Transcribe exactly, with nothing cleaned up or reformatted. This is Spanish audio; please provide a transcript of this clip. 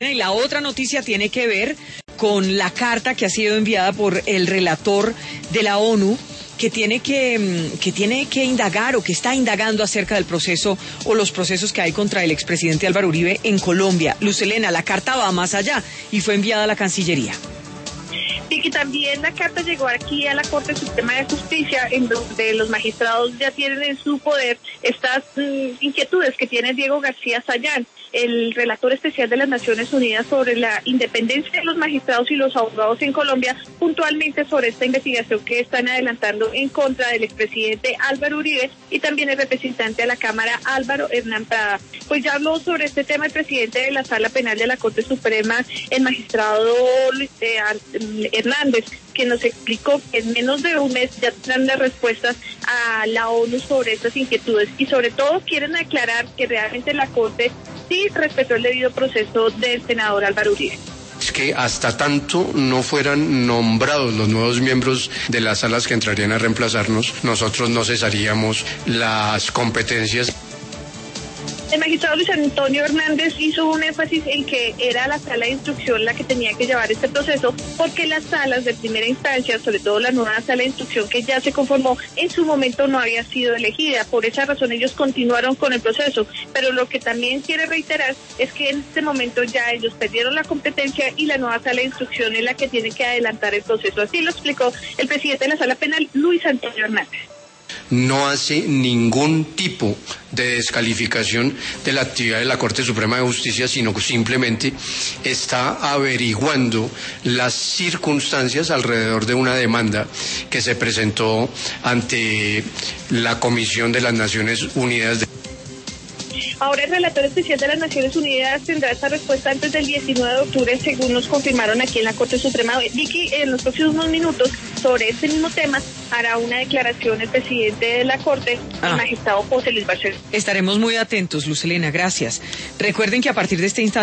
Y la otra noticia tiene que ver con la carta que ha sido enviada por el relator de la ONU que tiene que, que tiene que indagar o que está indagando acerca del proceso o los procesos que hay contra el expresidente Álvaro Uribe en Colombia. Luz Helena, la carta va más allá y fue enviada a la Cancillería. Y que también la carta llegó aquí a la Corte Suprema de Justicia, en donde los magistrados ya tienen en su poder estas mm, inquietudes que tiene Diego García Sayán, el relator especial de las Naciones Unidas sobre la independencia de los magistrados y los abogados en Colombia, puntualmente sobre esta investigación que están adelantando en contra del expresidente Álvaro Uribe y también el representante a la Cámara, Álvaro Hernán Prada. Pues ya habló sobre este tema el presidente de la Sala Penal de la Corte Suprema, el magistrado Luis eh, Hernández, que nos explicó que en menos de un mes ya tendrán las respuestas a la ONU sobre estas inquietudes y sobre todo quieren aclarar que realmente la Corte sí respetó el debido proceso del senador Álvaro Uribe. Es que hasta tanto no fueran nombrados los nuevos miembros de las salas que entrarían a reemplazarnos, nosotros no cesaríamos las competencias. El magistrado Luis Antonio Hernández hizo un énfasis en que era la sala de instrucción la que tenía que llevar este proceso, porque las salas de primera instancia, sobre todo la nueva sala de instrucción que ya se conformó, en su momento no había sido elegida. Por esa razón ellos continuaron con el proceso. Pero lo que también quiere reiterar es que en este momento ya ellos perdieron la competencia y la nueva sala de instrucción es la que tiene que adelantar el proceso. Así lo explicó el presidente de la Sala Penal, Luis Antonio Hernández. No hace ningún tipo de descalificación de la actividad de la Corte Suprema de Justicia, sino que simplemente está averiguando las circunstancias alrededor de una demanda que se presentó ante la Comisión de las Naciones Unidas de... Ahora el relator especial de las Naciones Unidas tendrá esta respuesta antes del diecinueve de octubre, según nos confirmaron aquí en la Corte Suprema. Vicky, en los próximos minutos, sobre este mismo tema, hará una declaración el presidente de la Corte, ah. el magistrado José Luis Barceló. Estaremos muy atentos, Luz Helena, gracias. Recuerden que a partir de este instante